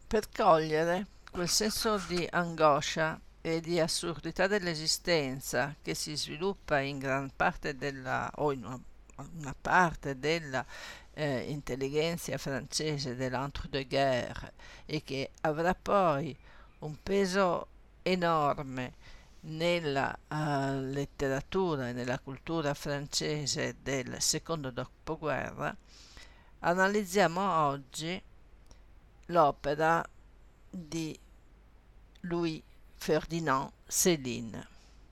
Per cogliere quel senso di angoscia e di assurdità dell'esistenza che si sviluppa in gran parte o in una parte della intelligenza francese dell'entre-deux-guerres e che avrà poi un peso enorme nella letteratura e nella cultura francese del secondo dopoguerra, analizziamo oggi l'opera di Louis Ferdinand Céline.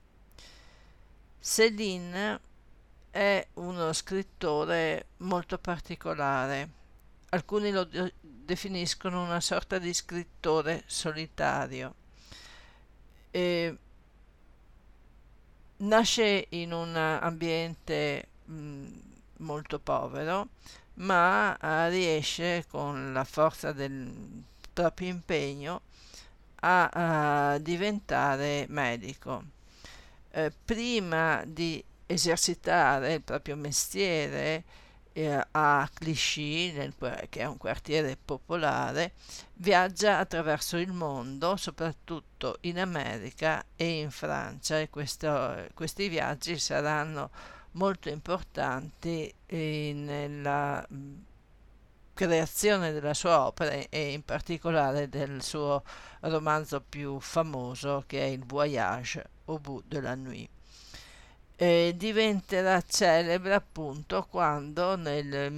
Céline è uno scrittore molto particolare. Alcuni lo definiscono una sorta di scrittore solitario. E nasce in un ambiente molto povero, ma riesce con la forza del proprio impegno a diventare medico. Prima di esercitare il proprio mestiere a Clichy, che è un quartiere popolare, viaggia attraverso il mondo, soprattutto in America e in Francia, e questi viaggi saranno molto importanti nella creazione della sua opera e in particolare del suo romanzo più famoso, che è Il Voyage au bout de la nuit. Diventerà celebre appunto quando nel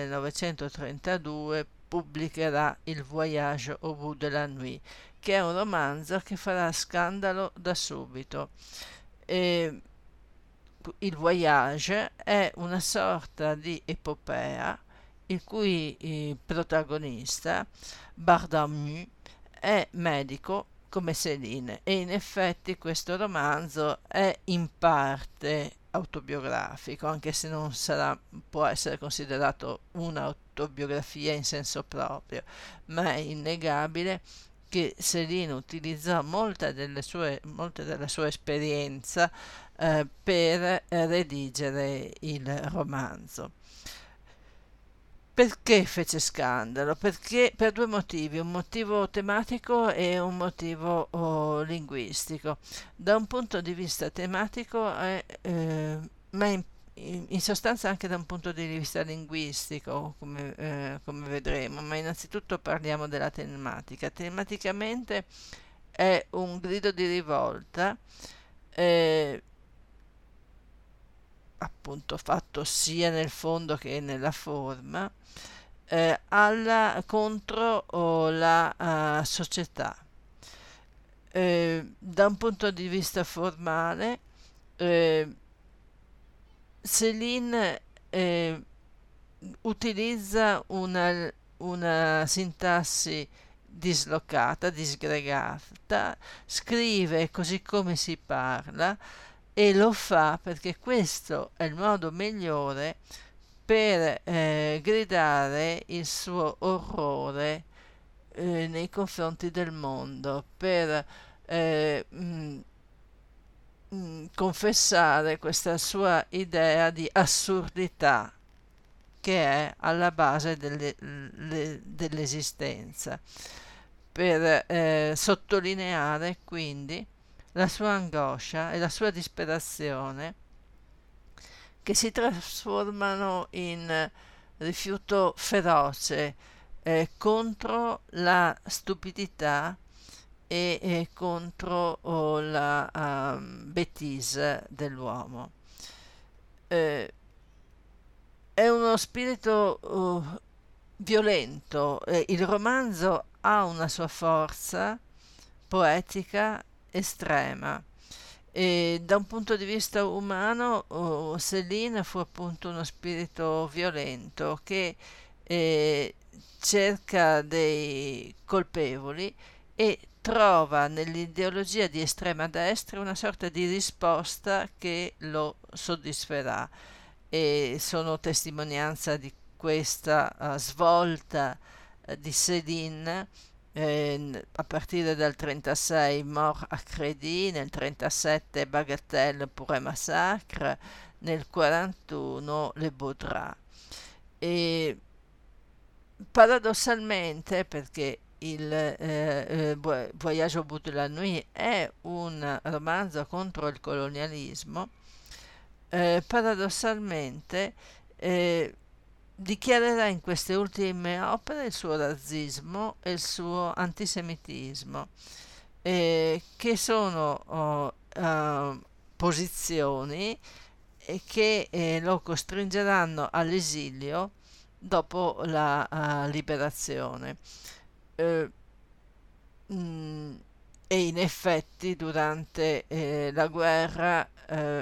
1932 pubblicherà Il Voyage au bout de la nuit, che è un romanzo che farà scandalo da subito. E il Voyage è una sorta di epopea il cui protagonista, Bardamu, è medico come Céline, e in effetti questo romanzo è in parte autobiografico, anche se non sarà, può essere considerato un'autobiografia in senso proprio, ma è innegabile che Céline utilizzò molta della sua esperienza per redigere il romanzo. Perché fece scandalo? Perché per due motivi, un motivo tematico e un motivo linguistico. Da un punto di vista tematico, ma in sostanza anche da un punto di vista linguistico, come vedremo, ma innanzitutto parliamo della tematica. Tematicamente è un grido di rivolta, eh, appunto fatto sia nel fondo che nella forma, contro la società. Da un punto di vista formale, eh, Céline utilizza una sintassi dislocata, disgregata, scrive così come si parla e lo fa perché questo è il modo migliore per gridare il suo orrore nei confronti del mondo, per eh, mh, confessare questa sua idea di assurdità che è alla base dell'esistenza, per sottolineare quindi la sua angoscia e la sua disperazione che si trasformano in rifiuto feroce contro la stupidità e contro la bêtise dell'uomo. Eh, è uno spirito violento. Il romanzo ha una sua forza poetica estrema. E da un punto di vista umano, Céline fu appunto uno spirito violento che eh, cerca dei colpevoli e trova nell'ideologia di estrema destra una sorta di risposta che lo soddisferà, e sono testimonianza di questa svolta di Céline a partire dal 36 Mort à Crédit, nel 37 Bagatelle pour un massacre, nel 41 Le Baudras. E paradossalmente, perché Voyage au bout de la nuit è un romanzo contro il colonialismo, paradossalmente dichiarerà in queste ultime opere il suo razzismo e il suo antisemitismo, che sono posizioni che lo costringeranno all'esilio dopo la liberazione. Eh, mm, e in effetti durante la guerra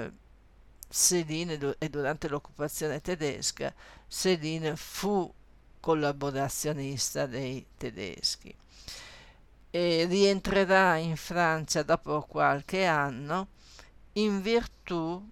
e durante l'occupazione tedesca, Céline fu collaborazionista dei tedeschi e rientrerà in Francia dopo qualche anno in virtù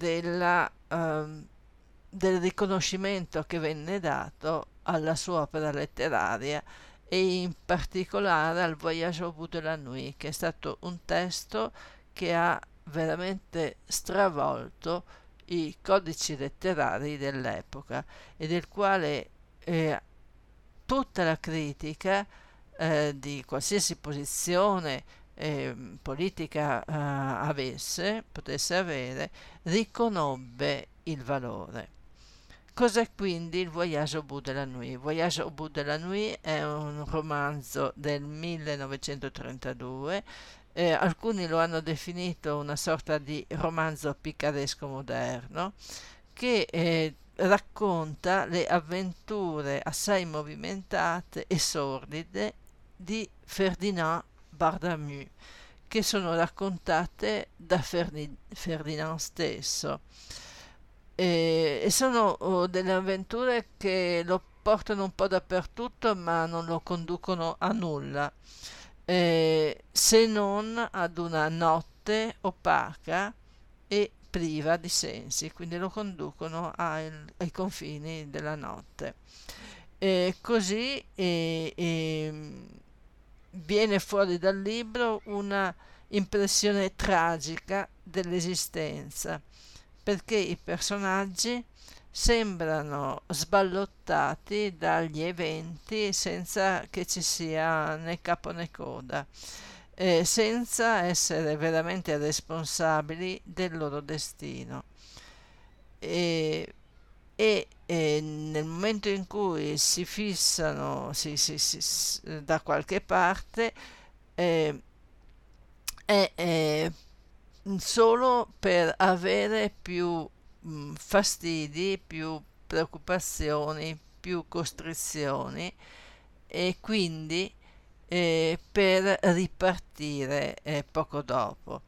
del riconoscimento che venne dato alla sua opera letteraria e in particolare al Voyage au bout de la nuit, che è stato un testo che ha veramente stravolto i codici letterari dell'epoca e del quale tutta la critica di qualsiasi posizione politica potesse avere, riconobbe il valore. Cos'è quindi il Voyage au bout de la nuit? Voyage au bout de la nuit è un romanzo del 1932, alcuni lo hanno definito una sorta di romanzo picaresco moderno, che racconta le avventure assai movimentate e sordide di Ferdinand Bardamu, che sono raccontate da Ferdinand stesso. E sono delle avventure che lo portano un po' dappertutto, ma non lo conducono a nulla, se non ad una notte opaca e priva di sensi, quindi lo conducono ai confini della notte. Così viene fuori dal libro una impressione tragica dell'esistenza, perché i personaggi sembrano sballottati dagli eventi senza che ci sia né capo né coda, senza essere veramente responsabili del loro destino. E nel momento in cui si fissano da qualche parte, eh, è solo per avere più fastidi, più preoccupazioni, più costrizioni, e quindi per ripartire poco dopo.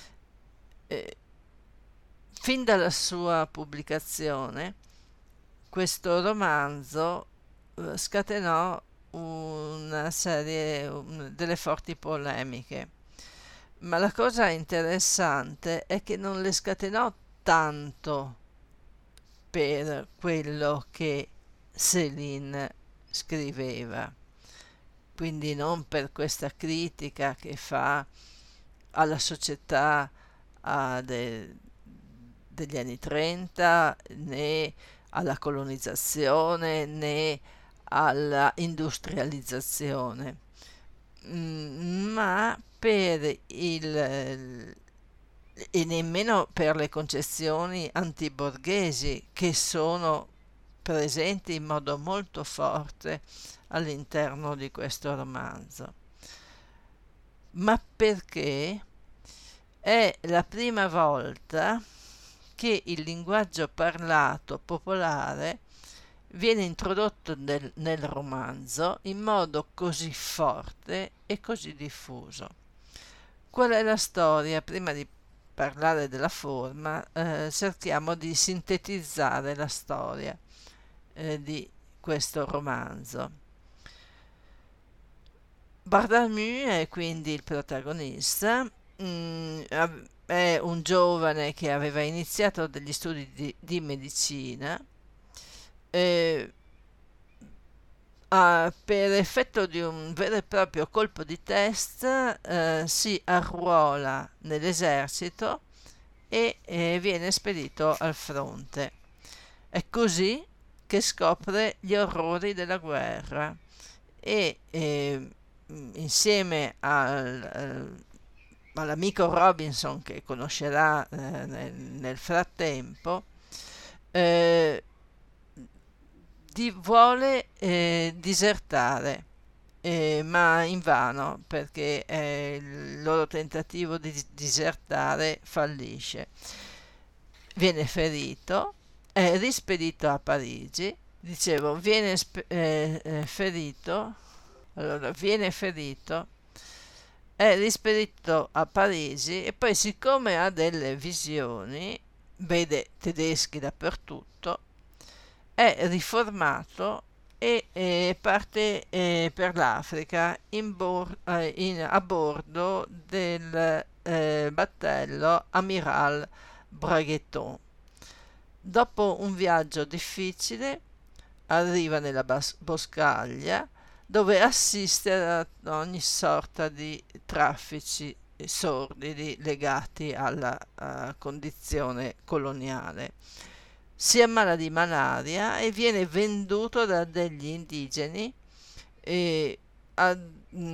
Fin dalla sua pubblicazione questo romanzo scatenò una serie delle forti polemiche, ma la cosa interessante è che non le scatenò tanto per quello che Céline scriveva, quindi non per questa critica che fa alla società degli anni 30, né alla colonizzazione, né alla industrializzazione, ma e nemmeno per le concezioni antiborghesi che sono presenti in modo molto forte all'interno di questo romanzo, ma perché è la prima volta che il linguaggio parlato popolare viene introdotto nel romanzo in modo così forte e così diffuso. Qual è la storia? Prima di parlare della forma, cerchiamo di sintetizzare la storia di questo romanzo. Bardamu è quindi il protagonista, è un giovane che aveva iniziato degli studi di medicina, per effetto di un vero e proprio colpo di testa si arruola nell'esercito e viene spedito al fronte. È così che scopre gli orrori della guerra e insieme all'amico Robinson che conoscerà nel frattempo, eh, vuole disertare, ma invano, perché il loro tentativo di disertare fallisce. Viene ferito, è rispedito a Parigi. Dicevo, ferito, allora viene ferito, è rispedito a Parigi e poi, siccome ha delle visioni, vede tedeschi dappertutto, è riformato e parte per l'Africa a bordo del battello Amiral Braguetton. Dopo un viaggio difficile arriva nella boscaglia, dove assiste ad ogni sorta di traffici sordidi legati alla condizione coloniale. Si ammala di malaria e viene venduto da degli indigeni ad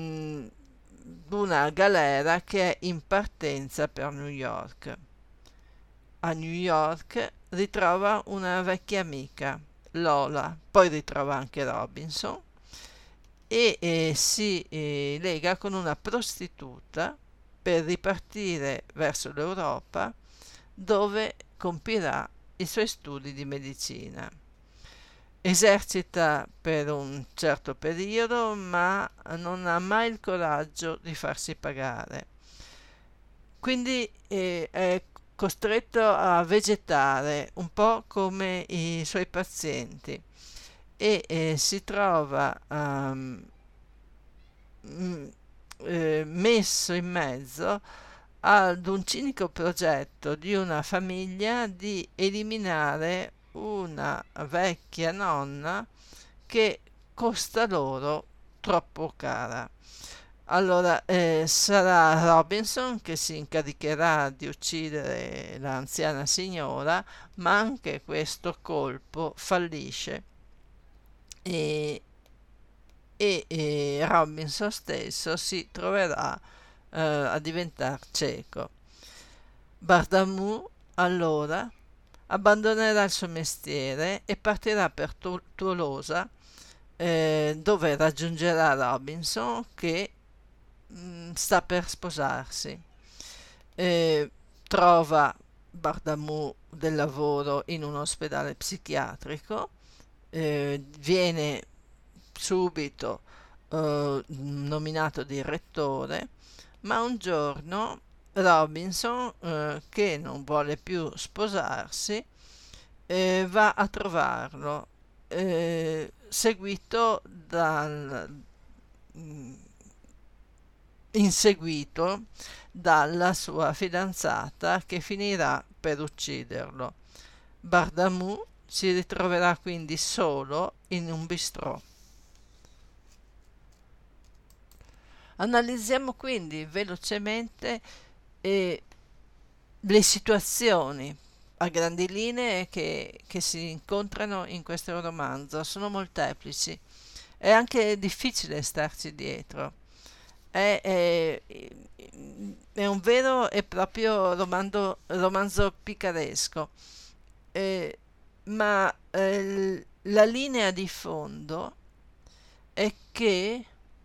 una galera che è in partenza per New York. A New York ritrova una vecchia amica, Lola, poi ritrova anche Robinson e si lega con una prostituta per ripartire verso l'Europa, dove compirà i suoi studi di medicina. Esercita per un certo periodo, ma non ha mai il coraggio di farsi pagare. Quindi è costretto a vegetare, un po' come i suoi pazienti, e si trova messo in mezzo ad un cinico progetto di una famiglia di eliminare una vecchia nonna che costa loro troppo cara. Allora sarà Robinson che si incaricherà di uccidere l'anziana signora, ma anche questo colpo fallisce e, e Robinson stesso si troverà a diventare cieco. Bardamu allora abbandonerà il suo mestiere e partirà per Tolosa, dove raggiungerà Robinson, che sta per sposarsi. Trova Bardamu del lavoro in un ospedale psichiatrico, viene subito nominato direttore, ma un giorno Robinson, che non vuole più sposarsi, va a trovarlo, seguito inseguito dalla sua fidanzata, che finirà per ucciderlo. Bardamu si ritroverà quindi solo in un bistrò. Analizziamo quindi velocemente le situazioni a grandi linee che si incontrano in questo romanzo. Sono molteplici, è anche difficile starci dietro. È un vero e proprio romanzo picaresco, ma la linea di fondo è che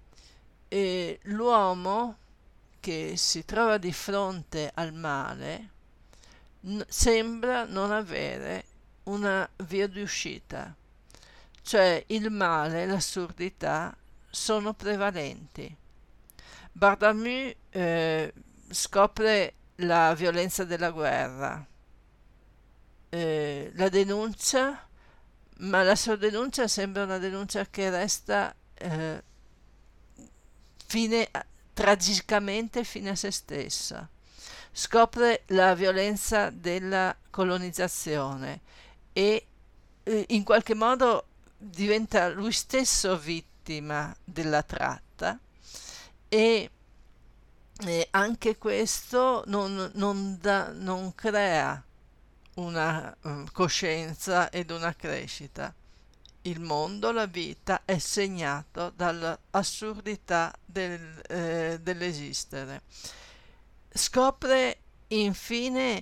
l'uomo che si trova di fronte al male sembra non avere una via di uscita, cioè il male e l'assurdità sono prevalenti. Bardamu scopre la violenza della guerra, la denuncia, ma la sua denuncia sembra una denuncia che resta tragicamente fine a se stessa. Scopre la violenza della colonizzazione e in qualche modo diventa lui stesso vittima della tratta, e anche questo non crea una coscienza ed una crescita. il mondo, la vita, è segnato dall'assurdità dell'esistere. Scopre infine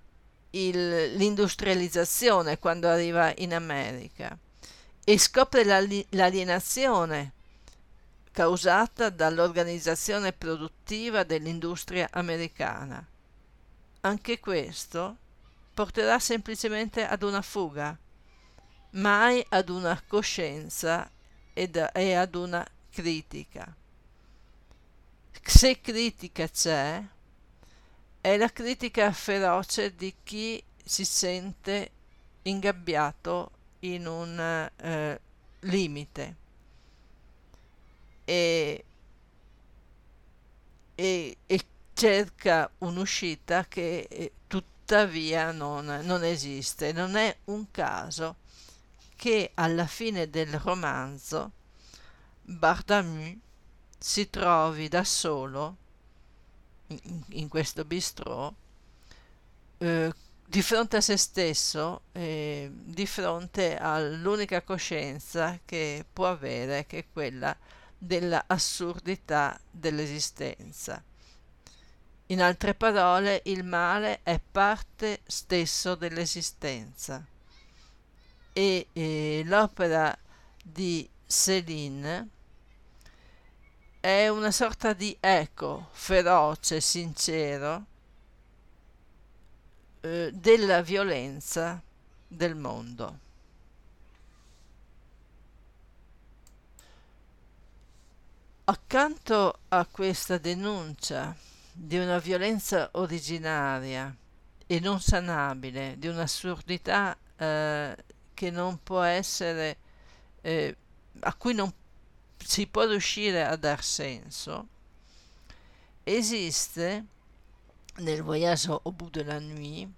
l'industrializzazione quando arriva in America e scopre l'alienazione causata dall'organizzazione produttiva dell'industria americana. Anche questo porterà semplicemente ad una fuga, mai ad una coscienza e ad una critica. Se critica c'è, è la critica feroce di chi si sente ingabbiato in un limite e, e cerca un'uscita che tuttavia non esiste. Non è un caso che alla fine del romanzo Bardamu si trovi da solo in questo bistrò, di fronte a se stesso, di fronte all'unica coscienza che può avere, che è quella della assurdità dell'esistenza. In altre parole, il male è parte stesso dell'esistenza e l'opera di Céline è una sorta di eco feroce, sincero, della violenza del mondo. Accanto a questa denuncia di una violenza originaria e non sanabile, di un'assurdità che non può essere, a cui non si può riuscire a dar senso, esiste nel Voyage au bout de la nuit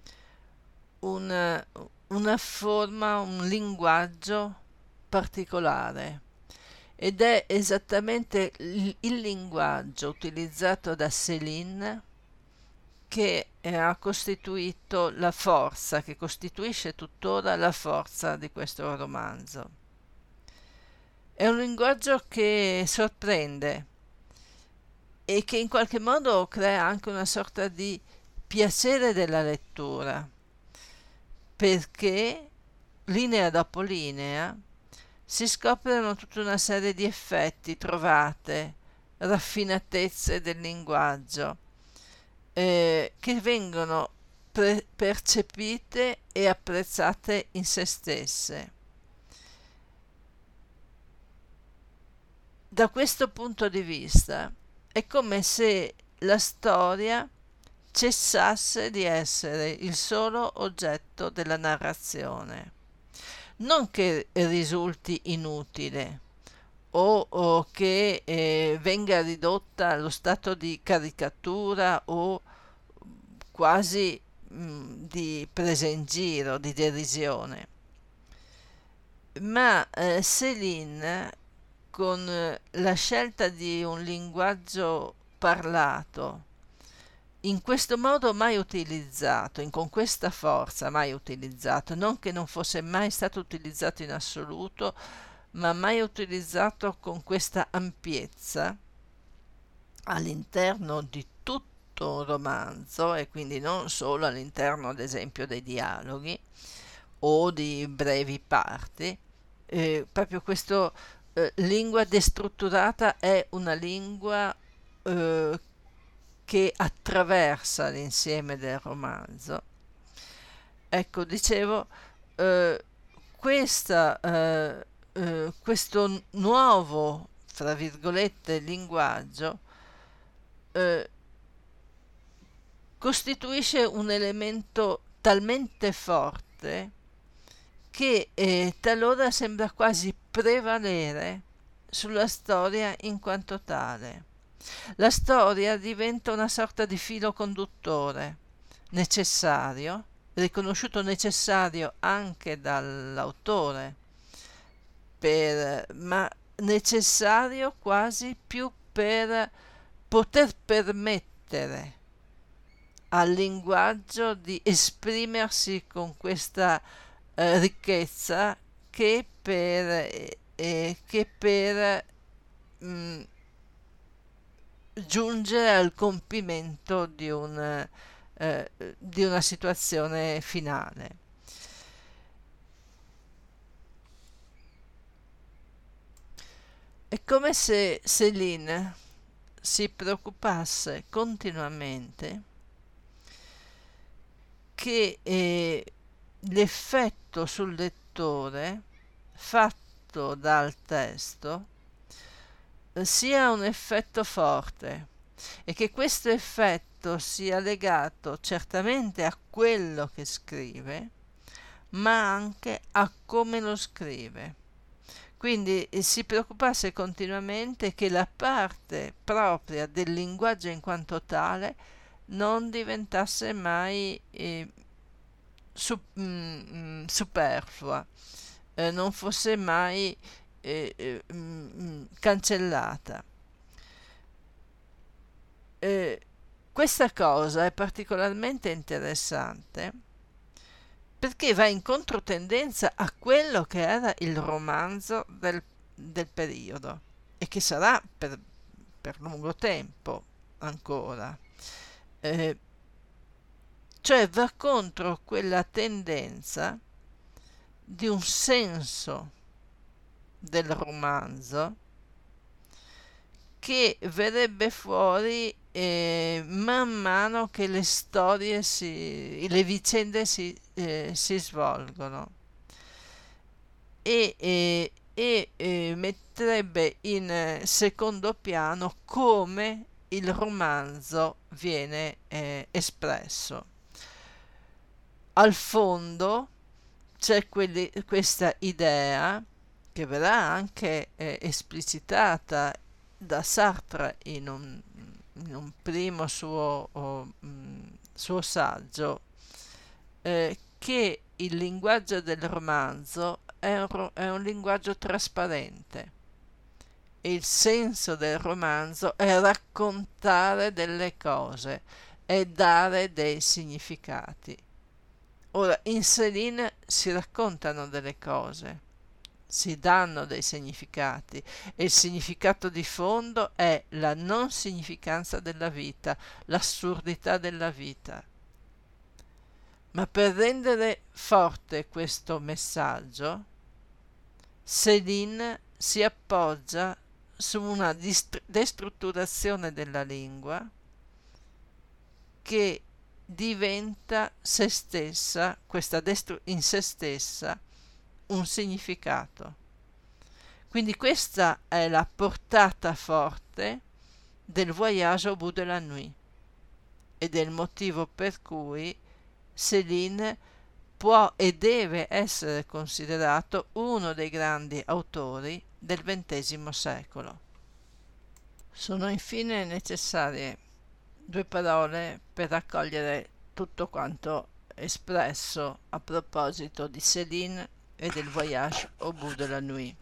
una forma, un linguaggio particolare, ed è esattamente il linguaggio utilizzato da Céline che ha costituito la forza, che costituisce tuttora la forza di questo romanzo. È un linguaggio che sorprende e che in qualche modo crea anche una sorta di piacere della lettura, perché linea dopo linea si scoprono tutta una serie di effetti, trovate, raffinatezze del linguaggio che vengono percepite e apprezzate in se stesse. Da questo punto di vista è come se la storia cessasse di essere il solo oggetto della narrazione. Non che risulti inutile o che venga ridotta allo stato di caricatura o quasi di presa in giro, di derisione. Ma Céline, con la scelta di un linguaggio parlato, in questo modo mai utilizzato, con questa forza mai utilizzato, non che non fosse mai stato utilizzato in assoluto, ma mai utilizzato con questa ampiezza all'interno di tutto un romanzo e quindi non solo all'interno ad esempio dei dialoghi o di brevi parti. Proprio questo lingua destrutturata è una lingua che attraversa l'insieme del romanzo. Ecco, dicevo, questo nuovo, fra virgolette, linguaggio costituisce un elemento talmente forte che talora sembra quasi prevalere sulla storia in quanto tale. La storia diventa una sorta di filo conduttore necessario, riconosciuto necessario anche dall'autore, ma necessario quasi più per poter permettere al linguaggio di esprimersi con questa ricchezza che per giungere al compimento di una situazione finale. È come se Céline si preoccupasse continuamente che l'effetto sul lettore fatto dal testo sia un effetto forte e che questo effetto sia legato certamente a quello che scrive, ma anche a come lo scrive. Quindi si preoccupasse continuamente che la parte propria del linguaggio in quanto tale non diventasse mai superflua, non fosse mai cancellata. Questa cosa è particolarmente interessante perché va in controtendenza a quello che era il romanzo del periodo e che sarà per lungo tempo ancora. Cioè va contro quella tendenza di un senso del romanzo che verrebbe fuori man mano che le storie le vicende si svolgono e metterebbe in secondo piano come il romanzo viene espresso. Al fondo c'è questa idea che verrà anche esplicitata da Sartre in un primo suo saggio, che il linguaggio del romanzo è un linguaggio trasparente e il senso del romanzo è raccontare delle cose e dare dei significati. Ora, in Céline si raccontano delle cose, si danno dei significati e il significato di fondo è la non significanza della vita, l'assurdità della vita. Ma per rendere forte questo messaggio, Céline si appoggia su una destrutturazione della lingua che diventa se stessa, in se stessa, un significato. Quindi questa è la portata forte del Voyage au bout de la nuit ed è il motivo per cui Céline può e deve essere considerato uno dei grandi autori del XX secolo. Sono infine necessarie 2 parole per raccogliere tutto quanto espresso a proposito di Céline e del Voyage au bout de la nuit.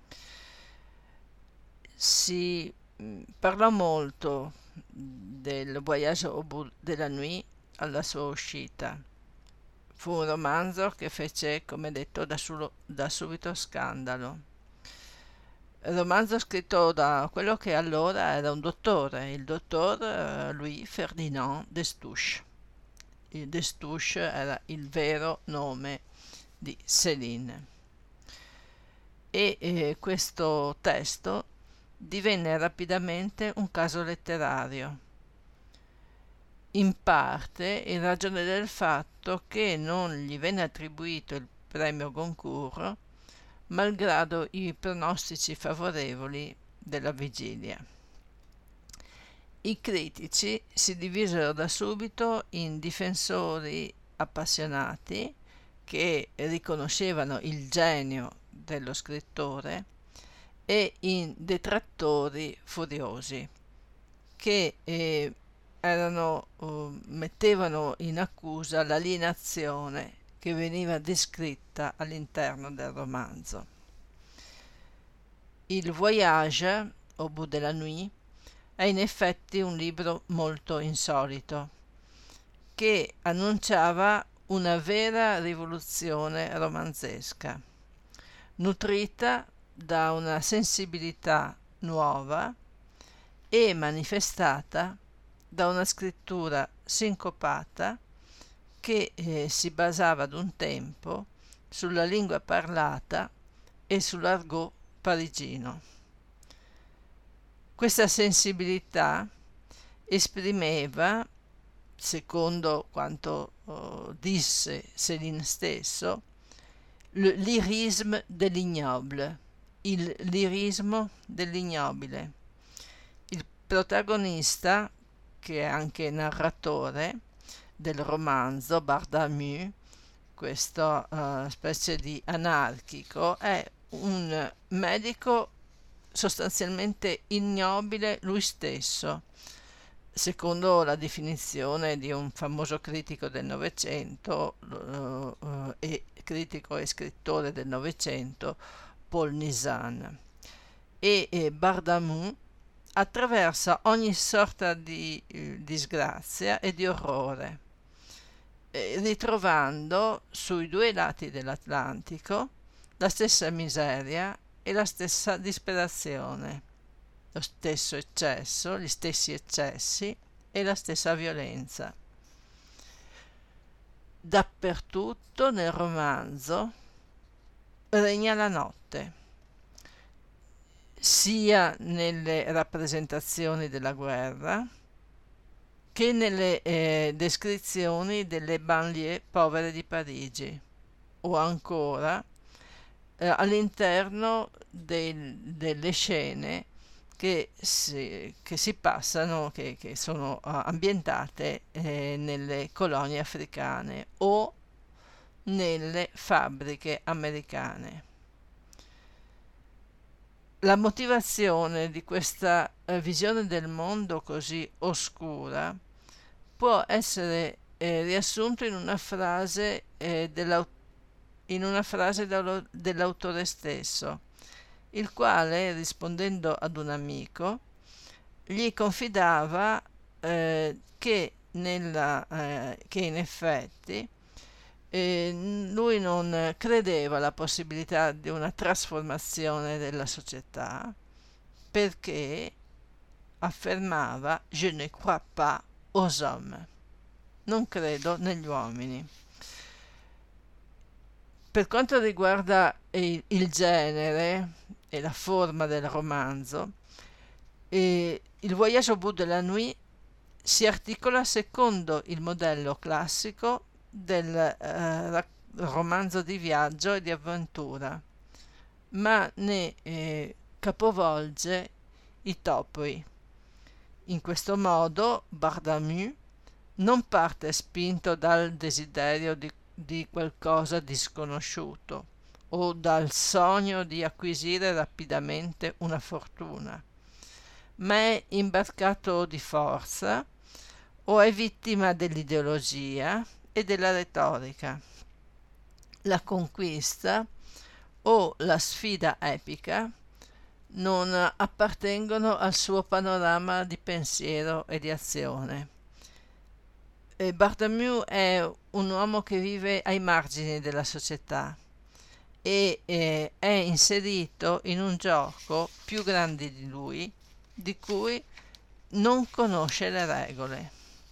Si parlò molto del Voyage au bout de la nuit alla sua uscita. Fu un romanzo che fece, come detto, da subito scandalo. Romanzo scritto da quello che allora era un dottore, il dottor Louis Ferdinand Destouches. Il Destouches era il vero nome di Céline. E questo testo divenne rapidamente un caso letterario, in parte in ragione del fatto che non gli venne attribuito il premio Goncourt, malgrado i pronostici favorevoli della vigilia. I critici si divisero da subito in difensori appassionati che riconoscevano il genio dello scrittore e in detrattori furiosi che mettevano in accusa l'alienazione che veniva descritta all'interno del romanzo. Il Voyage au bout de la nuit è in effetti un libro molto insolito che annunciava una vera rivoluzione romanzesca. nutrita da una sensibilità nuova e manifestata da una scrittura sincopata che si basava ad un tempo sulla lingua parlata e sull'argot parigino. Questa sensibilità esprimeva, secondo quanto disse Céline stesso, le lyrisme de l'ignoble, il lirismo dell'ignobile. Il protagonista, che è anche narratore del romanzo, Bardamu, questo specie di anarchico, è un medico sostanzialmente ignobile lui stesso, secondo la definizione di un famoso critico del Novecento e critico e scrittore del Novecento, Paul Nizan. E Bardamu attraversa ogni sorta di disgrazia e di orrore, ritrovando sui due lati dell'Atlantico la stessa miseria e la stessa disperazione, lo stesso eccesso, gli stessi eccessi e la stessa violenza. Dappertutto nel romanzo regna la notte, sia nelle rappresentazioni della guerra che nelle descrizioni delle banlieue povere di Parigi, o ancora all'interno delle scene che si passano, che sono ambientate nelle colonie africane o nelle fabbriche americane. La motivazione di questa visione del mondo così oscura può essere riassunto in una frase dell'autore stesso, il quale, rispondendo ad un amico, gli confidava che in effetti lui non credeva alla possibilità di una trasformazione della società, perché affermava «Je ne crois pas aux hommes», non credo negli uomini. Per quanto riguarda il genere e la forma del romanzo, il Voyage au bout de la nuit si articola secondo il modello classico del romanzo di viaggio e di avventura, ma ne capovolge i topoi. In questo modo Bardamu non parte spinto dal desiderio di qualcosa di sconosciuto o dal sogno di acquisire rapidamente una fortuna, ma è imbarcato di forza o è vittima dell'ideologia e della retorica. La conquista o la sfida epica non appartengono al suo panorama di pensiero e di azione. Bardamu è un uomo che vive ai margini della società e è inserito in un gioco più grande di lui, di cui non conosce le regole.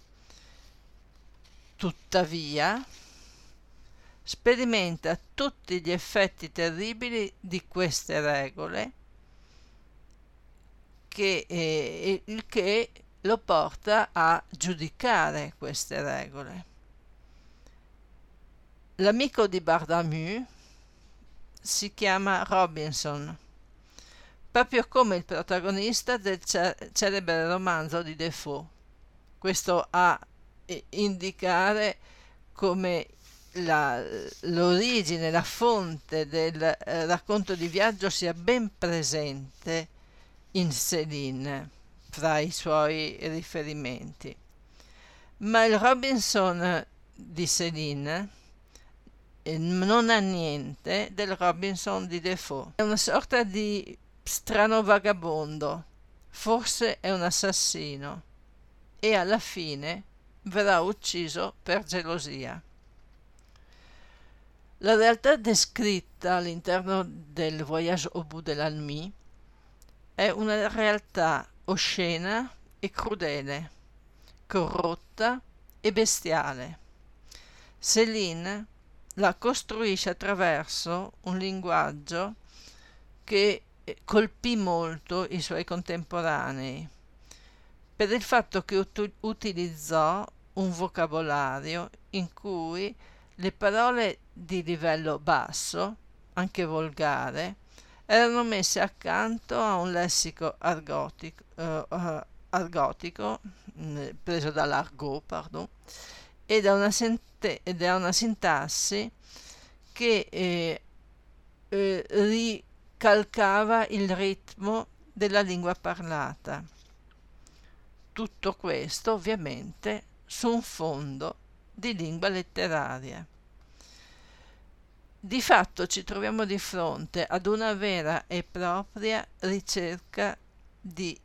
Tuttavia, sperimenta tutti gli effetti terribili di queste regole, il che lo porta a giudicare queste regole. L'amico di Bardamu si chiama Robinson, proprio come il protagonista del celebre romanzo di Defoe. Questo a indicare come l'origine, la fonte del racconto di viaggio sia ben presente in Céline fra i suoi riferimenti. Ma il Robinson di Céline non ha niente del Robinson di Defoe. È una sorta di strano vagabondo, forse è un assassino, e alla fine verrà ucciso per gelosia. La realtà descritta all'interno del Voyage au bout de la nuit è una realtà oscena e crudele, corrotta e bestiale. Céline la costruisce attraverso un linguaggio che colpì molto i suoi contemporanei, per il fatto che utilizzò un vocabolario in cui le parole di livello basso, anche volgare, erano messe accanto a un lessico argotico, preso dall'argot, pardon, e da una sintassi che ricalcava il ritmo della lingua parlata. Tutto questo ovviamente su un fondo di lingua letteraria. Di fatto ci troviamo di fronte ad una vera e propria ricerca di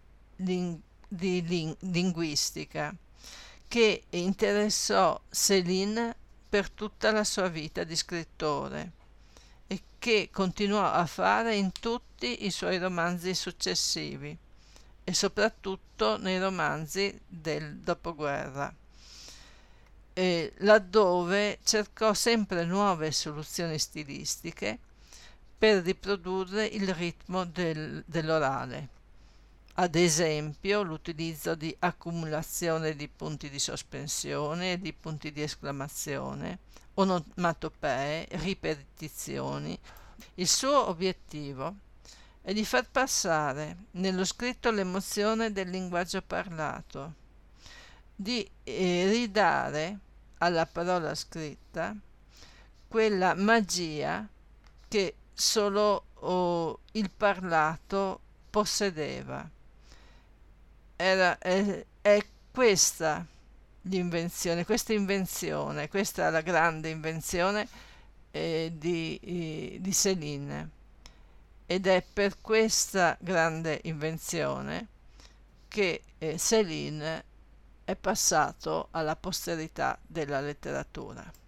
linguistica che interessò Céline per tutta la sua vita di scrittore e che continuò a fare in tutti i suoi romanzi successivi e soprattutto nei romanzi del dopoguerra, laddove cercò sempre nuove soluzioni stilistiche per riprodurre il ritmo dell'orale. Ad esempio l'utilizzo di accumulazione di punti di sospensione e di punti di esclamazione, onomatopee, ripetizioni. Il suo obiettivo è di far passare nello scritto l'emozione del linguaggio parlato, di ridare alla parola scritta quella magia che solo il parlato possedeva. È questa l'invenzione, questa è la grande invenzione di Céline, ed è per questa grande invenzione che Céline è passato alla posterità della letteratura.